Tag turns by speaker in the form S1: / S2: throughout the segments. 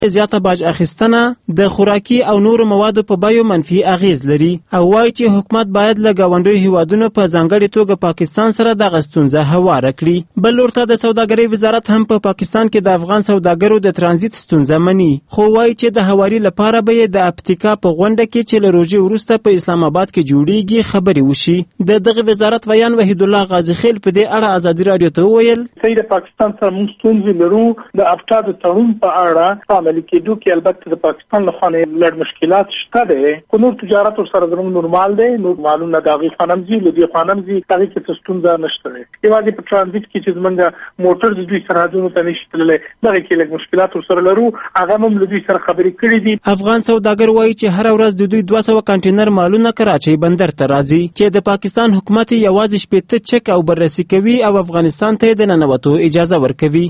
S1: زیاته باج اخیستنه د خوراکي او نورو موادو په بیو منفي اغیز لري او وایي چې حکومت باید له ګاونډیو هیوادونو په ځانګړې توګه پاکستان سره دغه ستونزه هواره کړي. بل لور ته د سوداګرۍ وزارت هم په پاکستان کې د افغان سوداګرو د ترانزیت ستونزه مني، خو وایي چې د هواري لپاره به یې د اپتیکا په غونډه کې چې له روژې وروسته په اسلام آباد کې جوړیږي خبرې وشي. د دغه وزارت ویان وحید الله غازی خیل په دې اړه ازادي راډیو ته وویل
S2: چې د پاکستان سره موږ ستونزې لرو د افتا د تړون په اړه عملي کېدو کې البته د پاکستان له خوا لږ مشکلات شته دي، خو نور تجارت سره زموږ نورمال دی، نور معلومه د هغې خانمزي له دې خانمزي هغې کې څه ستونزه نشته دی. یوازې په ټرانزیت کې چې زموږ موټر د دوی سرحدونو ته نشي تللی دغې کې لږ مشکلات سره لرو، هغه هم له دوی سره خبرې کړې دي.
S1: افغان سوداګر وایي چې هر ورځ د دوی 200 کانټینر مالونه کراچۍ بندر ته راځي چې د پاکستان حکومت یوازې 80 چک او بررسي کوي او افغانستان ته د ننوتو اجازه ورکوي.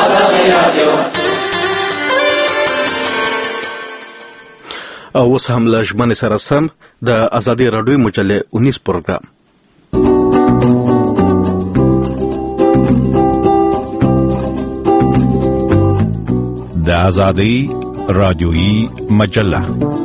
S3: او اوس هم له ژمنې سره سم د ازادي راډیو مجلې 19 پروګرام
S4: د ازادي راډیویی مجله.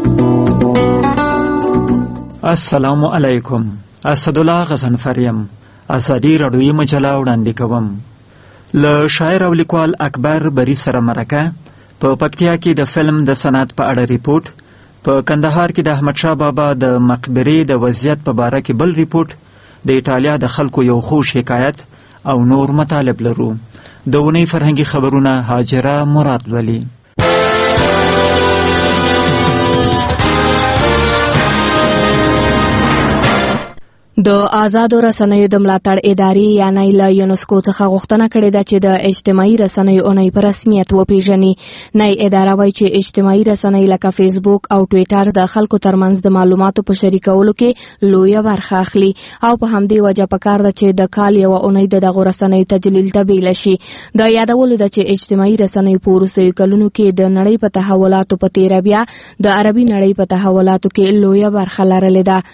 S5: السلام علیکم. اسدالله غزنفریم ازادي راډیویی مجله وړاندې کوم. له شاعر او لیکوال اکبر بری سره مرکه په پکتیا کې د فلم د صنعت په اړه ریپورت، په کندهار کې د احمد شاه بابا د مقبرې د وضعیت په باره کې بل ریپورت، د ایټالیا د خلکو یو خوش حکایت او نور مطالب لرو. د اونۍ فرهنګي خبرونه هاجره مراد ولی.
S6: د آزادو رسنیو د ملاتړ ادارې یعنی له یونسکو څخه غوښتنه کړې ده چې د اجتماعي رسنیو اونۍ په رسمیت وپیژني. نئی اداره وایي چې اجتماعي رسنۍ لکه فیسبوک او ټویټر د خلکو ترمنځ د معلوماتو په شریکولو کې لویه برخه اخلي او په همدې وجه پکار ده چې د کال یوه اونۍ د دغو رسنیو تجلیل ته بیله شي. د یادولو ده چې اجتماعي رسنیو په وروستیو کلونو کې د نړۍ په تحولاتو په تیره بیا د عربي نړۍ په تحولاتو کې لویه برخه لرلې ده.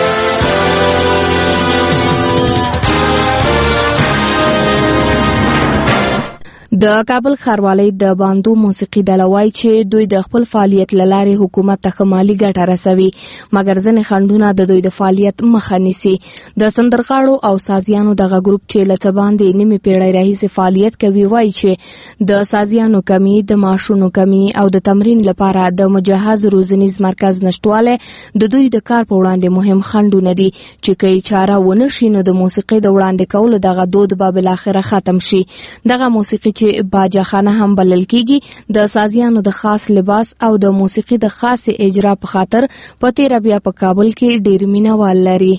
S6: د کابل ښاروالۍ د باندو موسیقي ډله وایي چې دوی د خپل فعالیت له لارې حکومت ته ښه مالي ګټه رسوي، مګر ځینې خنډونه د دوی د فعالیت مخه نیسي. د سندرغاړو او سازیانو دغه ګروپ چې له څه باندې نیمې پیړۍ راهیسې فعالیت کوي وایي چې د سازیانو کمی، د معاشونو کمی او د تمرین لپاره د مجهز روزنیز مرکز نشتوالی د دوی د کار په وړاندې مهم خنډونه دي چې که یې چاره ونه شي نو د موسیقۍ د وړاندې کولو دغه دود به بالاخره ختم شي. دغه موسیقي چې باجاخانه هم بلل کیږي د سازیانو د خاص لباس او د موسیقي د خاص اجرا په خاطر په تیره بیا په کابل کې ډیر مینوال لري.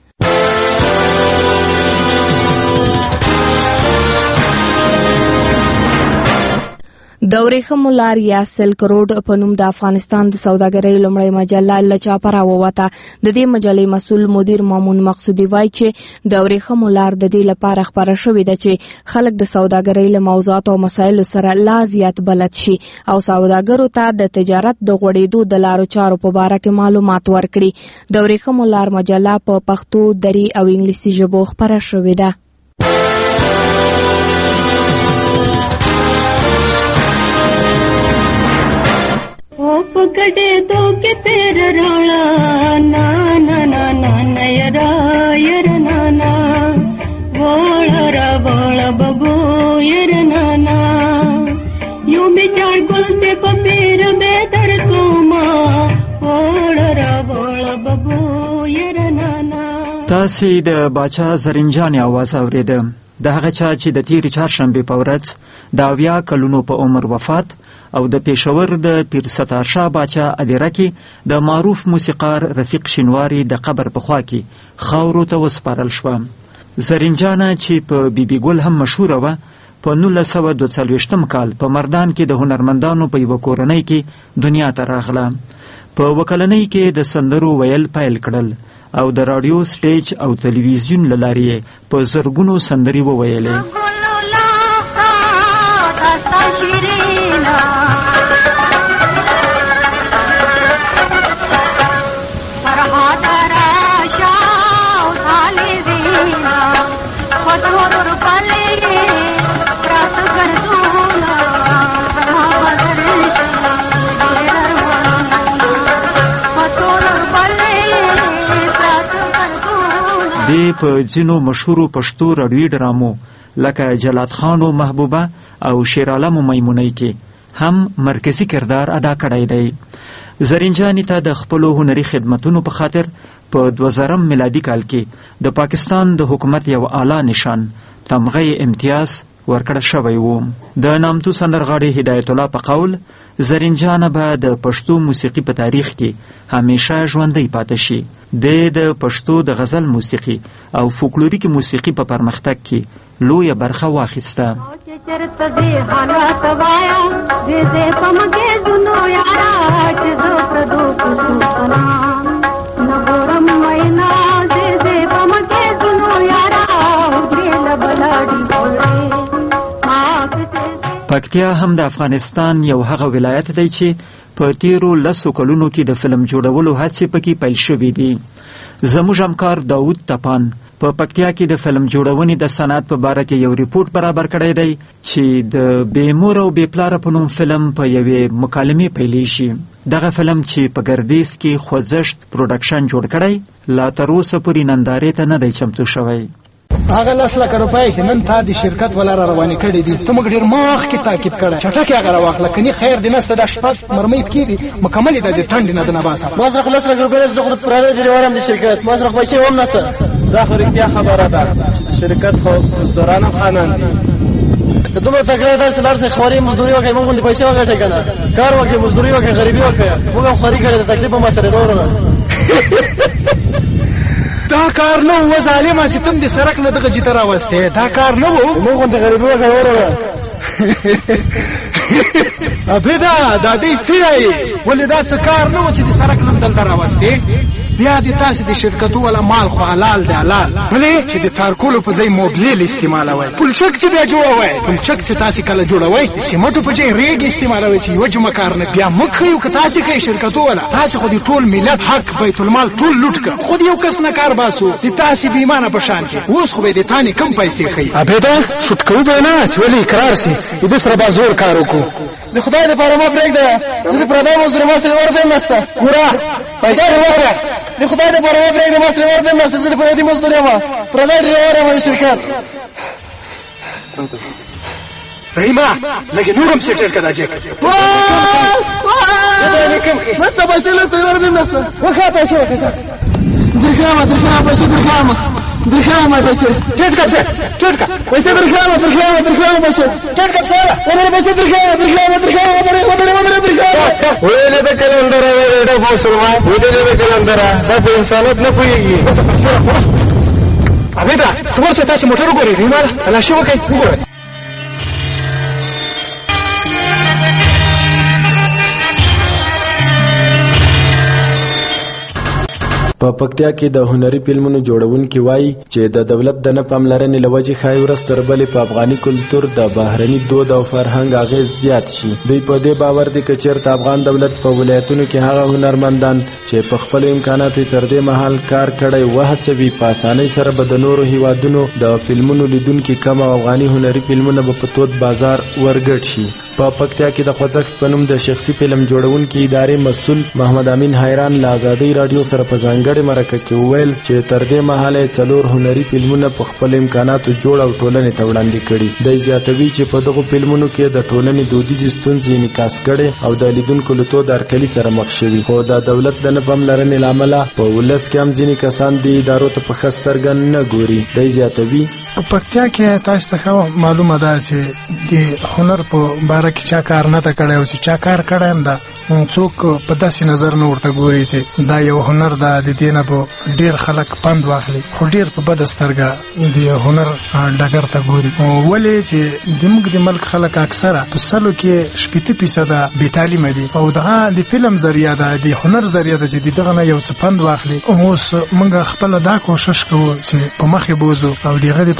S6: د ورېښمو لار یا سلک روډ په نوم د افغانستان د سوداګرۍ لومړۍ مجله له چاپه راووته. د دې مجلې مسؤل مدیر مامون مقصودي وایي چې د ورېښمو لار د دې لپاره خپره شوې ده چې خلک د سوداګرۍ له موضوعاتو او مسایلو سره لا زیات بلد شي او سوداګرو ته د تجارت د غوړېدو د لارو چارو په باره کې معلومات ورکړي. د ورېښمو لار مجله په پښتو، دری او انګلیسي ژبو خپره شوې ده.
S7: پکڑے تو کے تیرا رولا نا نا نا نا نیرا یر نانا وڑا وڑا ببو یر نانا یوں بیچار گل سے پپیر بے در کوما وڑا وڑا ببو یر نانا.
S5: تاسې د باچا زرنجان आवाज اوریده. د هغه چا چې د تیرې چهارشنبې په ورځ د 70 کلونو په عمر وفات او د پېښور د پیر ستار شاه باچا ادیره کې د معروف موسیقار رفیق شینواری د قبر په خوا کې خاورو ته وسپارل شوه. زرنجانه چې په بیبي ګل هم مشهوره وه، په 1942 کال په مردان کې د هنرمندانو په یوه کورنۍ کې دنیا ته راغله. په وکلنۍ کې د سندرو ویل پیل کړل او د راډیو سټیج او تلویزیون له لارې په زرګونو سندرې وویلې. دې په ځینو مشهورو پښتو راډیوي ډرامو لکه جلات خان و محبوبه او شیر عالم و میمونۍ کې هم مرکزی کردار ادا کړی دی. زرینجانې ته د خپلو هنري خدمتونو په خاطر په 2000 میلادي کال کې د پاکستان د حکومت یو اعلی نشان تمغه امتیاز ورکړل شوی و. د نامتو سندرغاړي هدایت الله په قول زرینجان به د پښتو موسیقي په تاریخ کې همیشه ژوندۍ پاتې شي. د پښتو د غزل موسیقي او فولکلوریک موسیقي په پرمختګ کې لویه برخه واخیسته. پکتیا هم د افغانستان یو هغه ولایت دی چې په تیرو 10 کلونو کې د فلم جوړولو هڅې پکې پیل شوې دي. زموږ همکار داود تپان په پکتیا کې د فلم جوړونې د صنعت په باره کې یو ریپورت برابر کړی دی چې د بې مور او بې پلاره په نوم فلم په یوې مکالمې پیلیږي. دغه فلم چې په ګردیز کې خوځښت پروډکشن جوړ کړی لا تر اوسه پورې نندارې ته نه دی چمتو شوی.
S8: هغه 10 لک روپۍ چې نن تا د شرکت ولا روانې کړې دي ته موږ ډېر مخکې تاکید کړی چټکې هغه راواخله کني خیر دې نسته د شپږ مرمۍ پکې دي مکمل د ټنډې نه د نباسه ما سره 10 لک روپۍ زه خود پرانه ډریورم د شرکت ما سره پیسې هم نشته. دا خو رښتیا خبره ده شرکت خو مزدورانه خانان دي ته دومره تکړه ده چې لار څخه خوري مزدوري وکړي موږ د پیسې وګټي کنه کار وکړي مزدوري وکړي غریبي وکړي موږ خوري کړي د تکلیف ما سره ورغله. دا کار نه و ظالم چې تم دې سرک نه دغه جته راوسته دا کار نه و موږ د غریبو غوړو ابه دا دې څه ولې دا څه کار نه و چې د سرک نه دلته راوسته بیا د تاسو د شرکتو ولا مال خو حلال دی حلال بلې چې د تارکولو په ځای موبلیل استعمالوي پلچک چې بیا جوړوي پلچک چې تاسو کله جوړوي سیمټو په ځای ریګ استعمالوي چې یو جمع کار نه بیا مخ یو که تاسو کې شرکتو ولا تاسو خو د ټول ملت حق بیت المال ټول لوټ کړ خو یو کس نه کار باسو د تاسو بیمانه په شان کې اوس خو به د تانی کم پیسې کوي ابه دا شوت کوي به نه چې ولې اقرار سي د سره بازور کار وکړو د خدای لپاره ما پرېږده د پردای مزدور ماستر ورته مسته ګورا پیسې ورته د خدای لپاره ما پرېږده ماستر ورته مسته زه په دې مزدور یم پردای ډریور یم شرکت رحیمه لکه نورم سیټل کړه جک مسته پیسې لسته ورته مسته وخا پیسې وکړه درخامه پیسې درخامه پیسې ټټکا پیسې درخامه پیسې ټټکا سره ورته پیسې درخامه ویلې د کلندر ویلې د مسلمان ویلې د کلندر دا په انسانیت نه پوهیږي ابه دا څو تاسو موټر وګورئ ریمال تلاشي وکړئ وګورئ.
S9: په پکتیا کې د هنري فلمونو جوړونکي وایي چې د دولت د نه پاملرنې له وجې ښایي ورځ تر بلې په افغاني کلتور د بهرني دود او فرهنګ اغیز زیات شي. دوی په دې باور دي که چېرته افغان دولت په ولایتونو کې هغه هنرمندان چې په خپلو امکاناتو تر دې مهال کار کړی وهڅوي په اسانۍ سره به د نورو هیوادونو د فلمونو لیدونکي کم او افغاني هنري فلمونه به په تود بازار ورګډ شي. په پکتیا کې د خوځښت په نوم د شخصي فلم جوړونکي ادارې مسؤل محمد امین حیران له ازادۍ راډیو سره په ځانګړي مرکه کې وویل چې تر دې مهاله 4 هنري فلمونه په خپل امکاناتو جوړ او ټولنې ته وړاندې کړي. دوی زیاتوي چې په دغو فلمونو کې د ټولنې دودیزې ستونزې انعکاس کړي او د لیدونکو له تود هرکلي سره مخ شوي، خو د دولت د نه پاملرنې له امله په ولس کې هم ځینې کسان دې ادارو ته په ښه سترګه نه ګوري. دوی زیاتوي
S8: په پکتیا کې تاسو ته معلومه ده چې د هنر په باره کې چا کار نه تا کړی او چې چا کار کړی هم ده څوک په داسې نظر نه ورته ګوري چې دا یو هنر ده د دې نه به ډېر خلک پند واخلي، خو ډېر په بده سترګه د هنر ډګر ته ګوري. ولې چې زموږ د ملک خلک اکثره په 100 کې 80% بې تعلیمه دي او دغه د فلم ذریعه ده د هنر ذریعه ده چې دغه نه یو څه پند واخلي. اوس موږ خپله دا کوشش کوو چې په مخې بوځو او دغه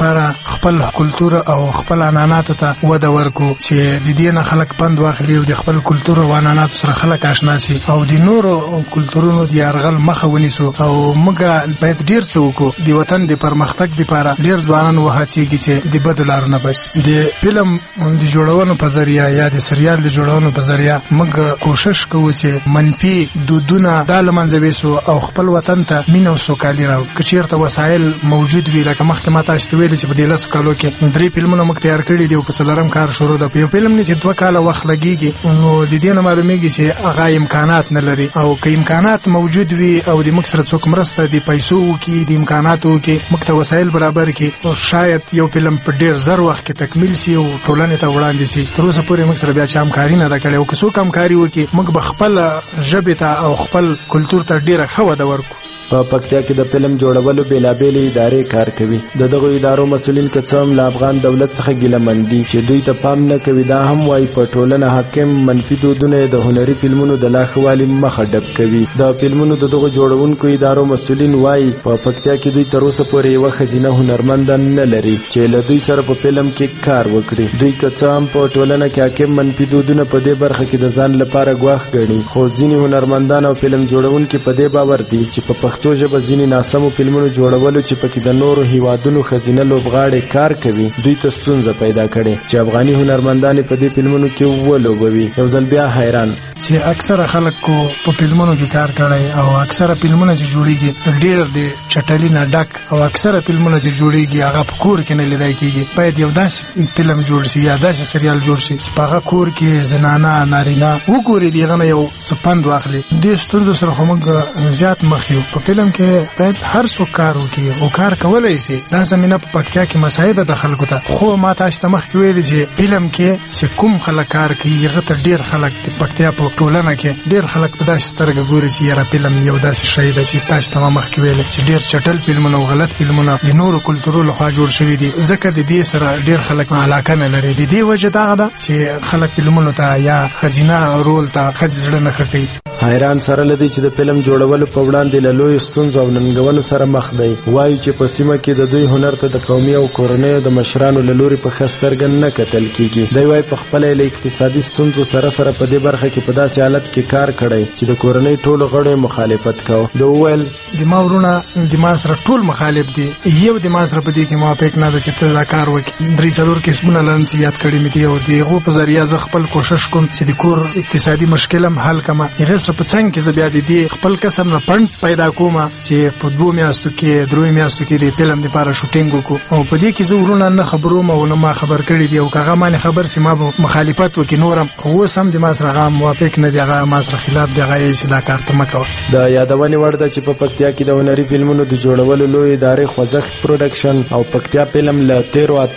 S8: لپاره خپل کلتور او خپل عنعناتو ته وده ورکو چې د دې نه خلک پند واخلي او د خپل کلتور او عنعناتو سره خلک آشنا شي او د نورو کلتورونو د یرغل مخه ونیسو او موږ باید ډیر څه وکړو د وطن د پرمختګ لپاره. ډیر ځوانان وهڅیږي چې د بدو لارو نه بچ د فلم د جوړولو په ذریعہ یا د سریال د جوړولو په ذریعہ موږ کوشش کوو چې منفي دودونه د لمنځويسو او خپل وطن ته مینه او سوکالي راو. کچیرته وسایل موجود وي لکه مخکې ما تاسو ته ویل چې په دې لاسو کالو کې 3 فلمونه موږ تیار کړي دي او په څلورم کار شروع ده. په فلم نه چې 2 کاله وخت لګيږي نو د دې نه معلومیږي چې هغه امکانات نه لري او که امکانات موجود وي او د موږ سره څوک مرسته د پیسو کې د امکاناتو کې موږ ته وسایل برابر کې او شاید یو فلم په ډیر زر وخت کې تکمیل شي او ټولنې ته وړاندې شي. تر اوسه پورې موږ سره بیا چې همکاري نه ده کړې او که څوک همکاري وکړي موږ به خپل ژبې ته او خپل کلتور ته ډیره ښه وده ورکړو.
S9: په پکتیا کې د فلم جوړولو بیلابېلې ادارې کار کوي. دغه ادارو مسؤلین که څه هم له افغان دولت څخه ګیلمن دي چې دوی ته پام نه کوي. دا هم وایي په ټولنه حاکم منفي دودونه د هنري فلمونو د لا ښه والي مخه ډب کوي. د فلمونو د دغه جوړونکو ادارو مسؤلین وایي په پکتیا کې دوی تر اوسه پورې یوه ښځینه هنرمنده نه لري چې له دوی سره په فلم کې کار وکړي. دوی که څه هم په ټولنه کې حاکم منفي دودونه په دې برخه کې د ځان لپاره ګواښ ګڼي خو ځینې هنرمندان او فلم جوړونکي په دې باور دي چې په پښتو ژبه ځینې ناسمو فلمونو جوړولو چې پکې د نورو هیوادونو ښځینه لوبغاړې کار کوي دوی ته ستونزه پیدا کړي چې افغاني هنرمندانې په دې فلمونو کې ولوبوي. یو ځل بیا حیران
S8: چې اکثره خلکو په فلمونو کې کار کړی او اکثره فلمونه چې جوړیږي ډیر د چټلي نه ډک او اکثره فلمونه چې جوړیږي هغه په کور کې نه لیدای کیږي. باید یو داسې فلم جوړ شي یا داسې سریال جوړ شي چې په هغه کور کې زنانه نارینه وګوري دغه نه یو سپند واخلي. دې ستونزو سره خو موږ زیات مخ یو. په فلم کې باید هر څوک کار وکړي او کار کولای شي. دا زمينه په پکتیا کې مساعد د خلکو ته خو ما تاسو ته مخ ویل چې فلم کې چې کوم خلک کار کوي هغه ته ډیر خلک د پکتیا په ټولنه کې ډیر خلک په داسې سترګه ګوري چې یاره فلم یو داسې شی دی چې تاسو ته مخ ویل چې ډیر چټل فلمونه او غلط فلمونه د نورو کلتورو لخوا جوړ شوي دي ځکه د دې سره ډیر خلک علاقه نه لري. د دې وجه دا ده چې خلک فلمونو ته یا خزینه رول ته خزړه نه کوي.
S9: حیران سره لدی چې د فلم جوړولو په وړاندې له لوی ستونزو او ننګونو سره مخ دی. وایي چې په سیمه کې د دوی هنر ته د قومي او کورنیو د مشرانو له لوري په ښه سترګه نه کتل کیږي. دوی وایي په خپله له اقتصادي ستونزو سره سره په دې برخه کې په داسې حالت کې کار کړی چې د کورنۍ ټولو غړو مخالفت کوي. د وویل
S8: د ما ورونه د ما سره ټول مخالف دي. یو د ما سره په دې کې موافق نه ده چې ته دا کار وکړې. 3 قسمونه لرم چې یاد کړی مې دي او دغه په ذریعہ زه خپل کوشش کوم چې د کور اقتصادي مشکل هم حل کړم. هغه سره په څنګه کې زه بیا د دې خپل قسم نه پند پیدا کوم چې په 2 میاشتو کې 3 میاشتو کې د فلم لپاره شوټینګ وکړو او په دې کې زه ورونه نه خبروم او نه ما خبر کړی دی او هغه معنی خبر سي ما مخالفت وکړي نورم خو سم د ما سره موافق نه دی هغه ما سره خلاف دی هغه چې دا کار ته مکو.
S9: د یادونې وړ ده چې په پکتیا کې د هنري فلمونو د جوړولو لوی ادارې خوځښت پروډکشن او پکتیا فلم له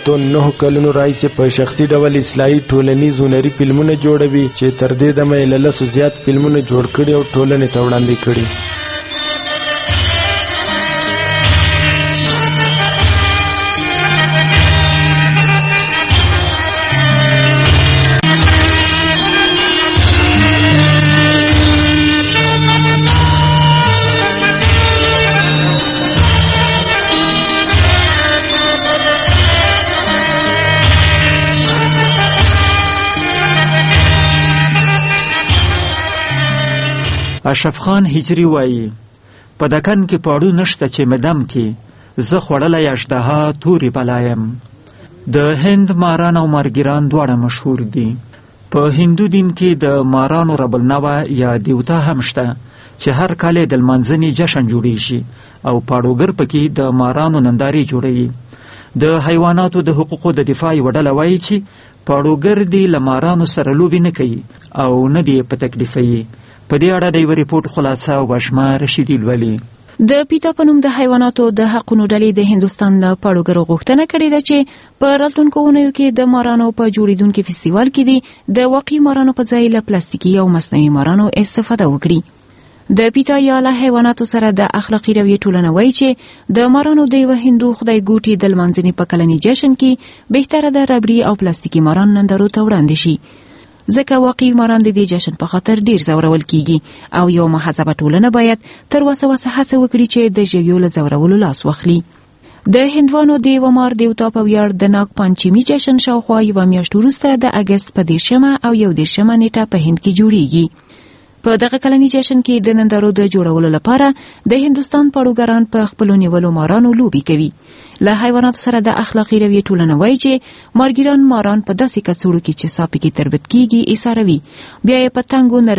S9: 13 کلونو راهیسې په شخصي ډول اصلاحي ټولنیز هنري فلمونه جوړوي چې تر دې دمه یې له 100 زیات فلمونه جوړ کړي او ټولنې ته وړاندې کړي.
S5: اشرف خان هجری وایي په دکن کې پاړو نشته چې مدام کې زه خوړلی اژدها تورې بلایم. د هند ماران او مارګیران دواړه مشهور دي. په هندو دین کې د مارانو رب النوع یا دیوتا هم شته چې هر کال د لمانځنې جشن جوړیږي او پاړوګر پکې د مارانو نندارې جوړوي. د حیواناتو د حقوقو د دفاع یوه ډله وایي چې پاړوګر دې له مارانو سره لوبې نه کوي او نه دې په تکلیفوي. په دې اړه د یو ریپورت خلاصه او بشما رشیدی لولي.
S6: د پیتا په نوم د حیواناتو د حقونو ډلې د هندستان له پاړوګرو غوښتنه کړې ده چې په راتلونکو اونیو کې د مارانو په جوړیدونکو فستیوال کې دي د واقعي مارانو په ځای له پلاستیکي او مصنوعي مارانو استفاده وکړي. د پیتا یا له حیواناتو سره د اخلاقی رویې ټولنه وایي چې د مارانو د یو هندو خدای ګوټي د لمانځنې په کلني جشن کې بهتره ده ربړي او پلاستیکي ماران نندارو ته وړاندې شي ځکه واقعي ماران د دې جشن په خاطر ډیر زورول کیږي او یو مهذبه ټولنه باید تر وسه هڅه وکړي چې د ژویو له زورولو لاس واخلي.
S10: د هندوانو د ومار دیوتا په ویاړ د ناګ پنچمی جشن شاوخوا یوه میاشت وروسته د اګست په 10 او 11 نیټه په هند کې جوړیږي. په دغه کلنی جشن کې د نندارو د جوړولو لپاره د هندوستان پړوګران په خپل نیولو مارانو لوبي کوي. له حیواناتو سره د اخلاقی رویې ټولنه وایي چې مارګیران ماران په داسې کڅوړو کې چې ساپې کې تربت کیږي ایساروي، بیا یې په تنګو